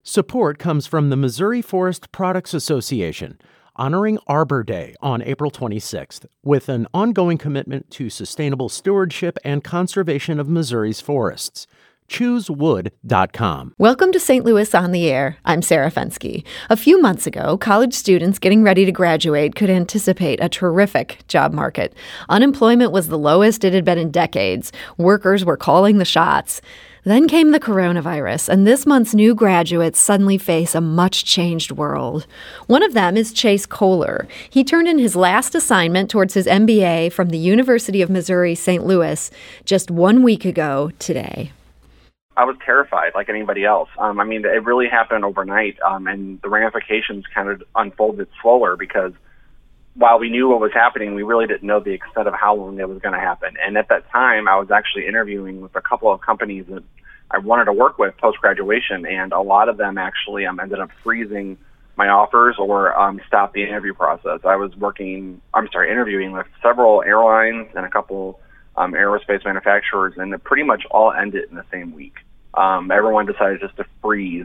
Support comes from the Missouri Forest Products Association, honoring Arbor Day on April 26th, with an ongoing commitment to sustainable stewardship and conservation of Missouri's forests. ChooseWood.com. Welcome to St. Louis on the Air. I'm Sarah Fenske. A few months ago, college students getting ready to graduate could anticipate a terrific job market. Unemployment was the lowest it had been in decades. Workers were calling the shots. Then came the coronavirus, and this month's new graduates suddenly face a much-changed world. One of them is Chase Kohler. He turned in his last assignment towards his MBA from the University of Missouri, St. Louis, just 1 week ago today. I was terrified like anybody else. It really happened overnight, and the ramifications kind of unfolded slower because while we knew what was happening, we really didn't know the extent of how long it was going to happen. And at that time, I was actually interviewing with a couple of companies that I wanted to work with post-graduation, and a lot of them actually ended up freezing my offers or stopped the interview process. I was interviewing with several airlines and a couple aerospace manufacturers, and it pretty much all ended in the same week. Everyone decided just to freeze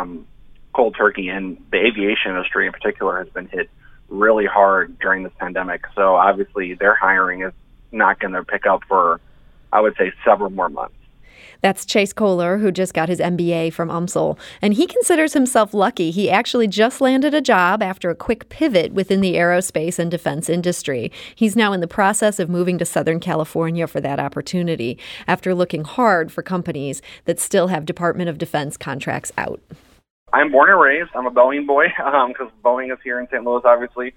cold turkey, and the aviation industry in particular has been hit really hard during this pandemic. So obviously their hiring is not going to pick up for, I would say, several more months. That's Chase Kohler, who just got his MBA from UMSL. And he considers himself lucky. He actually just landed a job after a quick pivot within the aerospace and defense industry. He's now in the process of moving to Southern California for that opportunity after looking hard for companies that still have Department of Defense contracts out. I'm born and raised. I'm a Boeing boy because Boeing is here in St. Louis, obviously.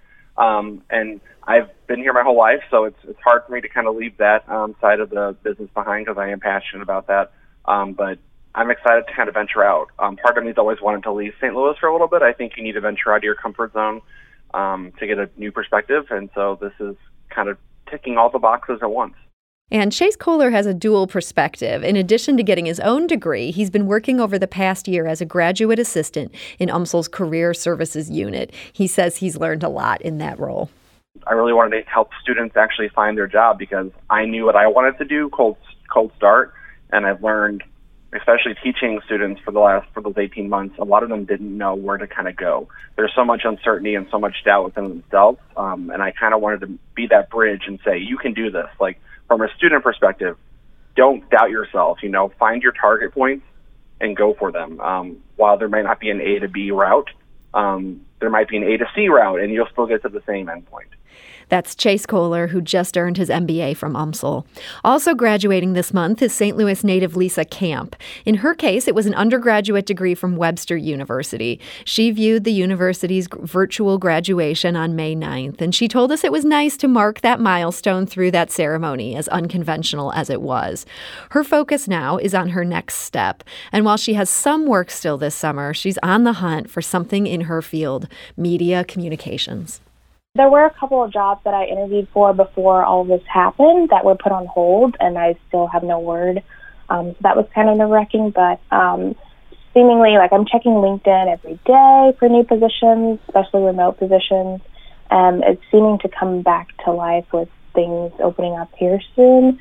And I've been here my whole life, so it's hard for me to kind of leave that side of the business behind because I am passionate about that. But I'm excited to kind of venture out. Part of me has always wanted to leave St. Louis for a little bit. I think you need to venture out of your comfort zone to get a new perspective. And so this is kind of ticking all the boxes at once. And Chase Kohler has a dual perspective. In addition to getting his own degree, he's been working over the past year as a graduate assistant in UMSL's Career Services Unit. He says he's learned a lot in that role. I really wanted to help students actually find their job because I knew what I wanted to do, cold start, and I've learned, especially teaching students for those 18 months, a lot of them didn't know where to kind of go. There's so much uncertainty and so much doubt within themselves, and I kind of wanted to be that bridge and say, you can do this. Like, from a student perspective, don't doubt yourself. Find your target points and go for them. While there might not be an A to B route, there might be an A to C route, and you'll still get to the same endpoint. That's Chase Kohler, who just earned his MBA from UMSL. Also graduating this month is St. Louis native Lisa Camp. In her case, it was an undergraduate degree from Webster University. She viewed the university's virtual graduation on May 9th, and she told us it was nice to mark that milestone through that ceremony, as unconventional as it was. Her focus now is on her next step, and while she has some work still this summer, she's on the hunt for something in her field, media communications. There were a couple of jobs that I interviewed for before all of this happened that were put on hold, and I still have no word. So that was kind of nerve-wracking, but seemingly, I'm checking LinkedIn every day for new positions, especially remote positions, and it's seeming to come back to life with things opening up here soon.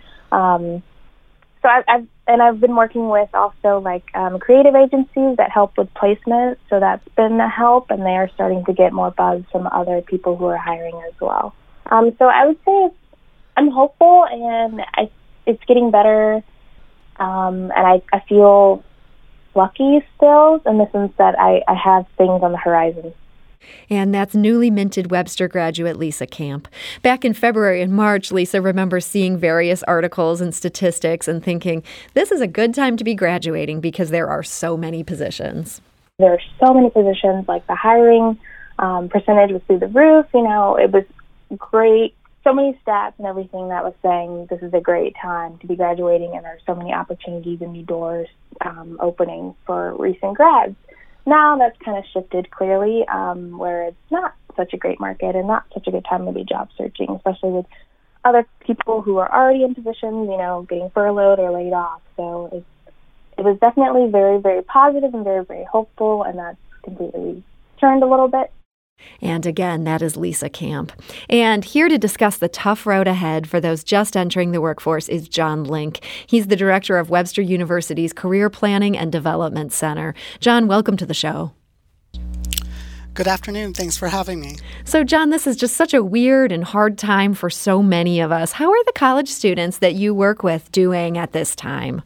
So I've been working with also creative agencies that help with placement, so that's been a help, and they are starting to get more buzz from other people who are hiring as well. So I would say I'm hopeful, and it's getting better, and I feel lucky still in the sense that I have things on the horizon. And that's newly minted Webster graduate Lisa Camp. Back in February and March, Lisa remembers seeing various articles and statistics and thinking, this is a good time to be graduating because there are so many positions. There are so many positions, the hiring percentage was through the roof. It was great. So many stats and everything that was saying this is a great time to be graduating, and there are so many opportunities and new doors opening for recent grads. Now that's kind of shifted clearly, where it's not such a great market and not such a good time to be job searching, especially with other people who are already in positions, getting furloughed or laid off. So it was definitely very, very positive and very, very hopeful, and that's completely turned a little bit. And again, that is Lisa Camp. And here to discuss the tough road ahead for those just entering the workforce is John Link. He's the director of Webster University's Career Planning and Development Center. John, welcome to the show. Good afternoon. Thanks for having me. So, John, this is just such a weird and hard time for so many of us. How are the college students that you work with doing at this time?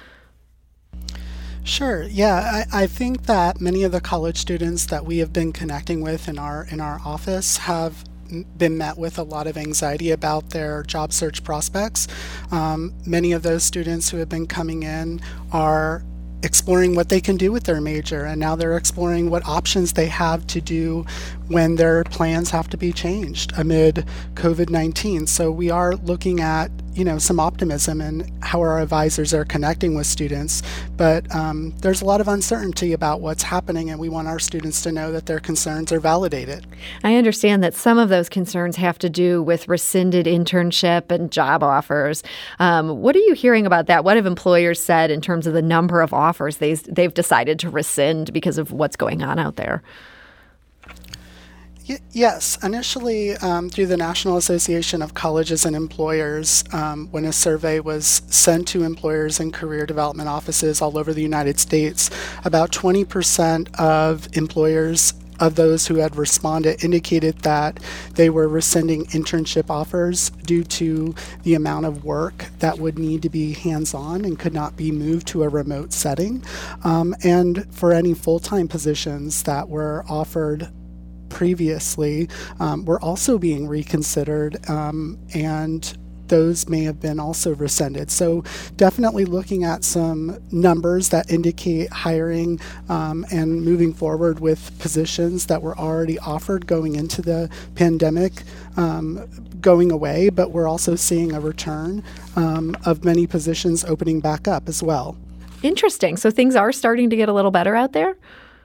Sure. Yeah, I think that many of the college students that we have been connecting with in our office have been met with a lot of anxiety about their job search prospects. Many of those students who have been coming in are exploring what they can do with their major, and now they're exploring what options they have to do when their plans have to be changed amid COVID-19. So we are looking at, some optimism in how our advisors are connecting with students, but there's a lot of uncertainty about what's happening, and we want our students to know that their concerns are validated. I understand that some of those concerns have to do with rescinded internship and job offers. What are you hearing about that? What have employers said in terms of the number of offers they've decided to rescind because of what's going on out there? Yes. Initially, through the National Association of Colleges and Employers, when a survey was sent to employers and career development offices all over the United States, about 20% of employers of those who had responded indicated that they were rescinding internship offers due to the amount of work that would need to be hands-on and could not be moved to a remote setting. And for any full-time positions that were offered previously were also being reconsidered, and those may have been also rescinded. So definitely looking at some numbers that indicate hiring and moving forward with positions that were already offered going into the pandemic going away, but we're also seeing a return of many positions opening back up as well. Interesting. So things are starting to get a little better out there?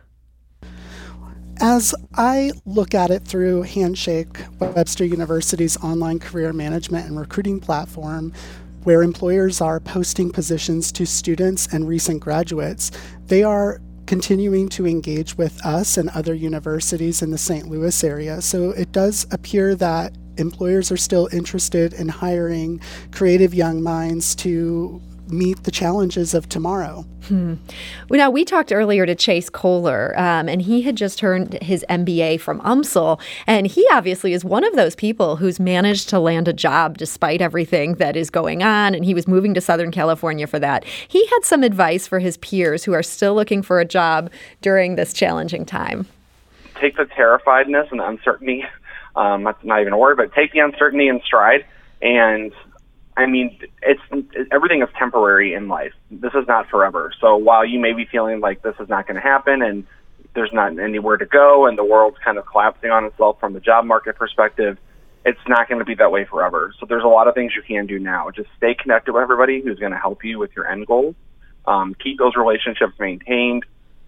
As I look at it through Handshake, Webster University's online career management and recruiting platform, where employers are posting positions to students and recent graduates, they are continuing to engage with us and other universities in the St. Louis area. So it does appear that employers are still interested in hiring creative young minds to meet the challenges of tomorrow. Well, now, we talked earlier to Chase Kohler, and he had just earned his MBA from UMSL, and he obviously is one of those people who's managed to land a job despite everything that is going on, and he was moving to Southern California for that. He had some advice for his peers who are still looking for a job during this challenging time. Take the terrifiedness and the uncertainty, that's not even a word, but take the uncertainty in stride. And I mean, everything is temporary in life. This is not forever. So while you may be feeling like this is not going to happen and there's not anywhere to go and the world's kind of collapsing on itself from the job market perspective, it's not going to be that way forever. So there's a lot of things you can do now. Just stay connected with everybody who's going to help you with your end goals. Keep those relationships maintained.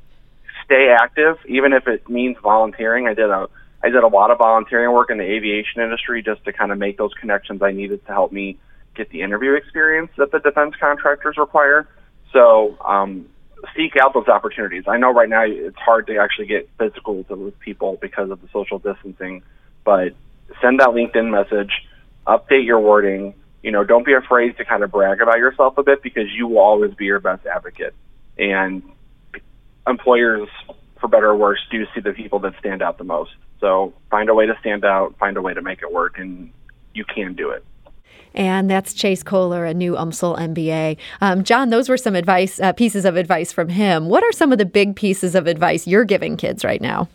Stay active, even if it means volunteering. I did a lot of volunteering work in the aviation industry just to kind of make those connections I needed to help me get the interview experience that the defense contractors require. So seek out those opportunities. I know right now it's hard to actually get physical with people because of the social distancing, but send that LinkedIn message, update your wording. Don't be afraid to kind of brag about yourself a bit, because you will always be your best advocate. And employers, for better or worse, do see the people that stand out the most. So find a way to stand out, find a way to make it work, and you can do it. And that's Chase Kohler, a new UMSL MBA. John, those were some pieces of advice from him. What are some of the big pieces of advice you're giving kids right now?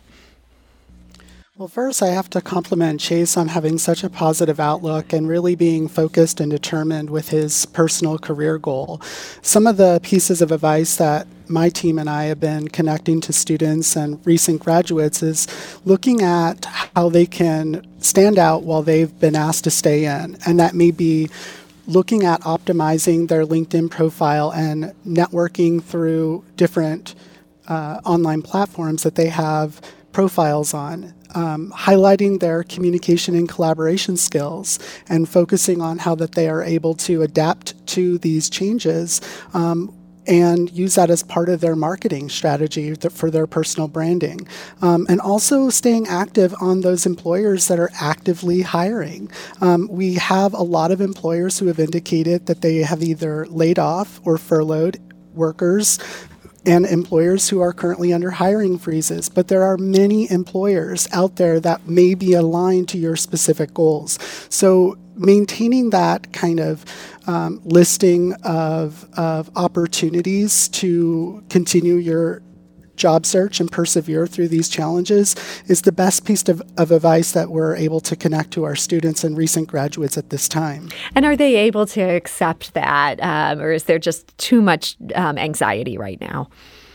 Well, first, I have to compliment Chase on having such a positive outlook and really being focused and determined with his personal career goal. Some of the pieces of advice that my team and I have been connecting to students and recent graduates is looking at how they can stand out while they've been asked to stay in. And that may be looking at optimizing their LinkedIn profile and networking through different online platforms that they have profiles on. Highlighting their communication and collaboration skills and focusing on how that they are able to adapt to these changes and use that as part of their marketing strategy for their personal branding. And also staying active on those employers that are actively hiring. We have a lot of employers who have indicated that they have either laid off or furloughed workers and employers who are currently under hiring freezes. But there are many employers out there that may be aligned to your specific goals. So maintaining that kind of listing of opportunities to continue your job search and persevere through these challenges is the best piece of advice that we're able to connect to our students and recent graduates at this time. And are they able to accept that, or is there just too much anxiety right now?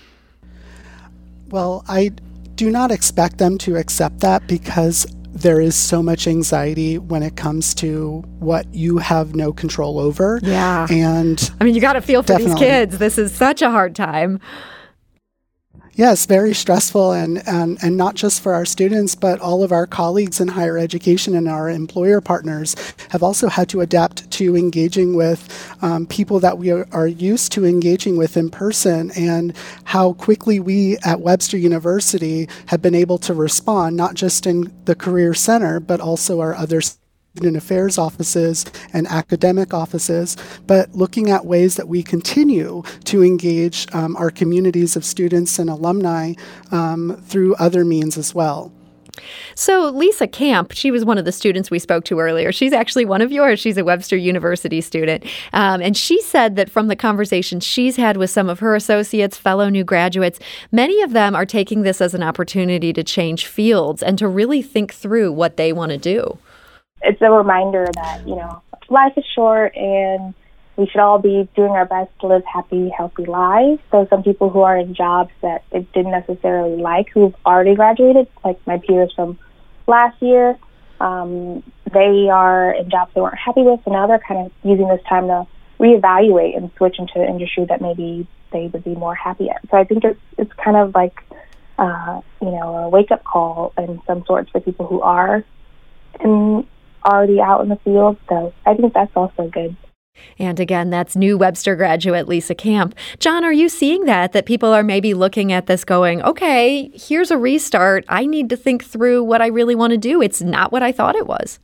Well, I do not expect them to accept that because there is so much anxiety when it comes to what you have no control over. Yeah. And I mean, you got to feel for definitely. these kids. This is such a hard time. Yes, very stressful, and not just for our students, but all of our colleagues in higher education and our employer partners have also had to adapt to engaging with people that we are used to engaging with in person, and how quickly we at Webster University have been able to respond, not just in the Career Center, but also our other student affairs offices and academic offices, but looking at ways that we continue to engage our communities of students and alumni through other means as well. So Lisa Camp, she was one of the students we spoke to earlier. She's actually one of yours. She's a Webster University student. And she said that from the conversations she's had with some of her associates, fellow new graduates, many of them are taking this as an opportunity to change fields and to really think through what they want to do. It's a reminder that, life is short and we should all be doing our best to live happy, healthy lives. So some people who are in jobs that they didn't necessarily like, who've already graduated, like my peers from last year, they are in jobs they weren't happy with, and now they're kind of using this time to reevaluate and switch into an industry that maybe they would be more happy at. So I think it's kind of like, a wake-up call in some sorts for people who are already out in the field. So I think that's also good. And again, that's new Webster graduate Lisa Camp. John, are you seeing that people are maybe looking at this going, okay, here's a restart. I need to think through what I really want to do. It's not what I thought it was.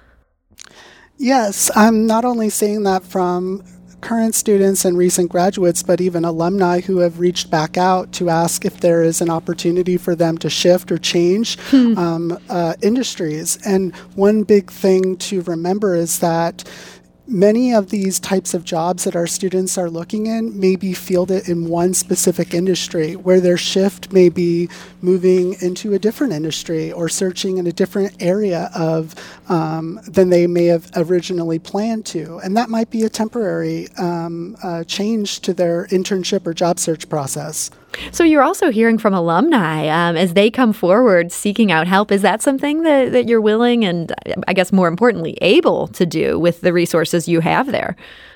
Yes, I'm not only seeing that from current students and recent graduates, but even alumni who have reached back out to ask if there is an opportunity for them to shift or change industries. And one big thing to remember is that many of these types of jobs that our students are looking in may be fielded in one specific industry, where their shift may be moving into a different industry or searching in a different area of than they may have originally planned to. And that might be a temporary change to their internship or job search process. So you're also hearing from alumni as they come forward seeking out help. Is that something that you're willing and, I guess more importantly, able to do with the resources you have there?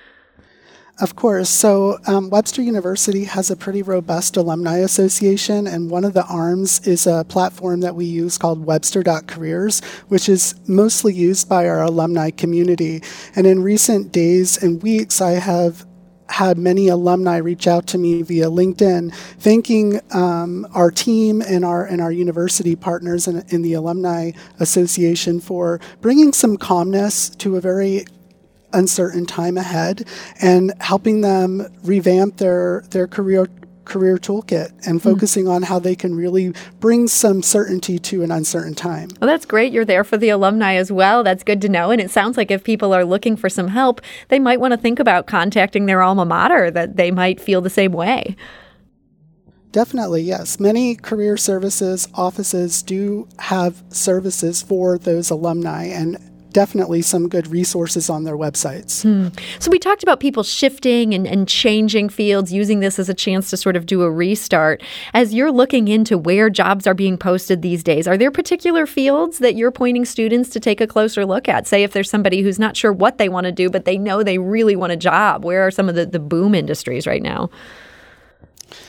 Of course. So Webster University has a pretty robust alumni association, and one of the arms is a platform that we use called Webster.careers, which is mostly used by our alumni community. And in recent days and weeks, I have had many alumni reach out to me via LinkedIn, thanking our team and our university partners in the Alumni Association for bringing some calmness to a very uncertain time ahead and helping them revamp their career toolkit and focusing on how they can really bring some certainty to an uncertain time. Well, that's great. You're there for the alumni as well. That's good to know. And it sounds like if people are looking for some help, they might want to think about contacting their alma mater, that they might feel the same way. Definitely, yes. Many career services offices do have services for those alumni, and definitely some good resources on their websites. So we talked about people shifting and changing fields, using this as a chance to sort of do a restart. As you're looking into where jobs are being posted these days, are there particular fields that you're pointing students to take a closer look at? Say if there's somebody who's not sure what they want to do, but they know they really want a job, where are some of the boom industries right now?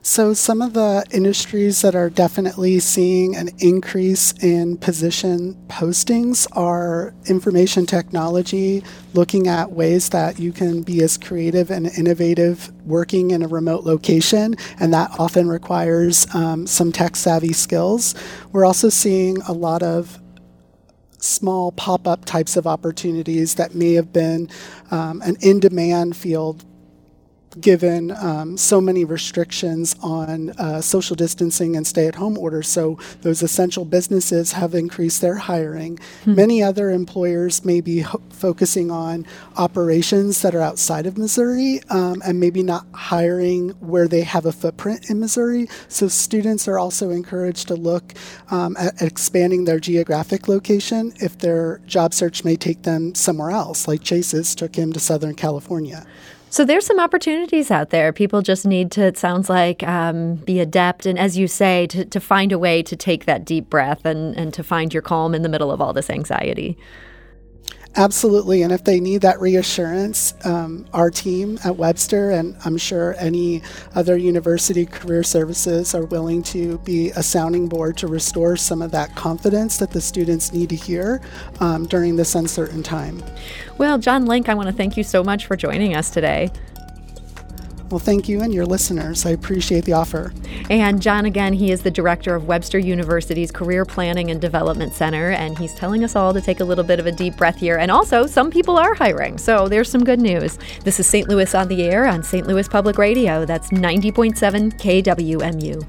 So some of the industries that are definitely seeing an increase in position postings are information technology, looking at ways that you can be as creative and innovative working in a remote location, and that often requires some tech-savvy skills. We're also seeing a lot of small pop-up types of opportunities that may have been an in-demand field given so many restrictions on social distancing and stay-at-home orders. So those essential businesses have increased their hiring. Many other employers may be focusing on operations that are outside of Missouri and maybe not hiring where they have a footprint in Missouri. So students are also encouraged to look at expanding their geographic location if their job search may take them somewhere else, like Chase's took him to Southern California. So there's some opportunities out there. People just need to, it sounds like, be adept and, as you say, to find a way to take that deep breath and to find your calm in the middle of all this anxiety. Absolutely. And if they need that reassurance, our team at Webster, and I'm sure any other university career services, are willing to be a sounding board to restore some of that confidence that the students need to hear during this uncertain time. Well, John Link, I want to thank you so much for joining us today. Well, thank you and your listeners. I appreciate the offer. And John, again, he is the director of Webster University's Career Planning and Development Center, and he's telling us all to take a little bit of a deep breath here. And also, some people are hiring, so there's some good news. This is St. Louis on the Air on St. Louis Public Radio. That's 90.7 KWMU.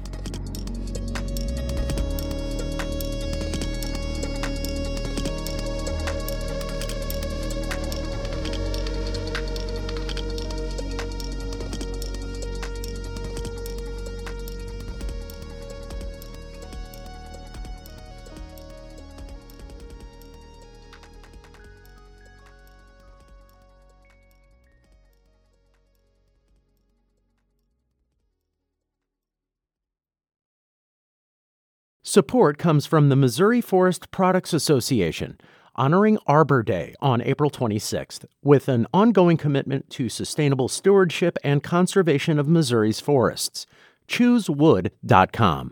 Support comes from the Missouri Forest Products Association, honoring Arbor Day on April 26th, with an ongoing commitment to sustainable stewardship and conservation of Missouri's forests. ChooseWood.com.